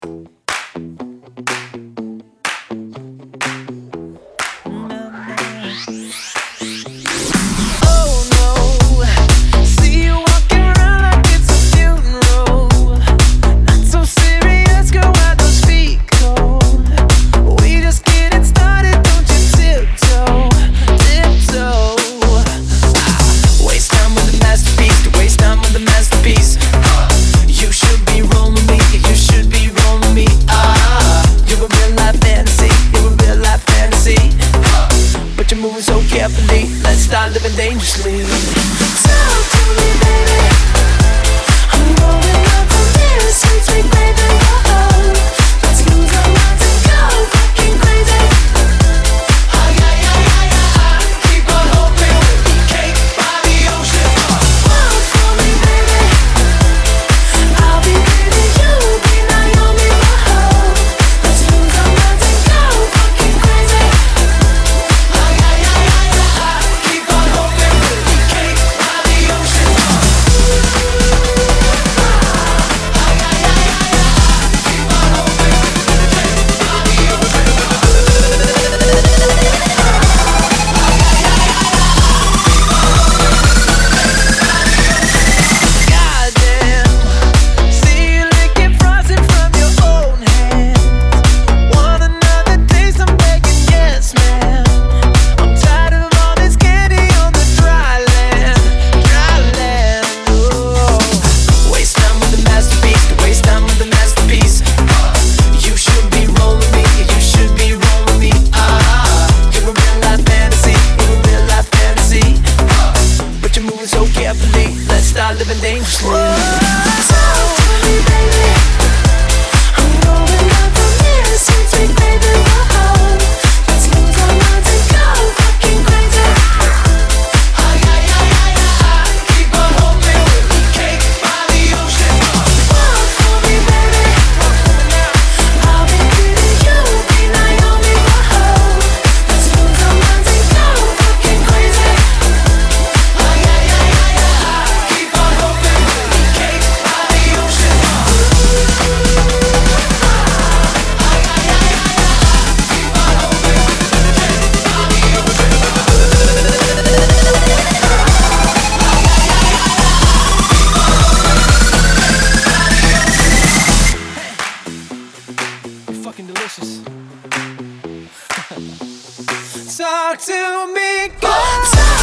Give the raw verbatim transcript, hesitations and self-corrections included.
Let's start living dangerously. Talk to me, baby. I'm rolling up the mirror, sweet, sweet baby. Oh, let's lose our minds and go fucking crazy. Ay, ay, ay, ay, ay, keep on hoping we'll be cake by the ocean. Walk for me, baby. I'll be baby, you'll be Naomi. Oh, let's lose our minds and go fucking crazy. Ay, ay, ay, ay, ay, keep on hoping we'll be cake by the ocean. Ay, ay, ay, ay, ay, keep on hoping we'll be cake by the ocean. Goddamn, see you licking frosting from your own hands. Want another taste? I'm begging, yes, ma'am. I'm tired of all this candy on the dry land, dry land. Oh, waste time with the masterpiece, to waste time with the masterpiece. You should be rolling me, you should be rolling me. Ah, you're a real life fantasy, you're a real life fantasy. But you're moving so carefully. Let's start living dangerously. Talk to me, baby. I'm rolling up the mirror, sweet, sweet baby. Oh, let's lose our minds and go fucking crazy. Ay, ay, ay, ay, ay, keep on hoping we'll be cake by the ocean. Walk for me, baby. I'll be baby, you'll be Naomi. Oh, let's lose our minds and go fucking crazy. Ay, ay, ay, ay, ay, keep on hoping we'll be cake by the ocean. Ay, ay, ay, ay, ay, keep on hoping we'll be cake by the ocean. You're fucking delicious. Talk to me, girl.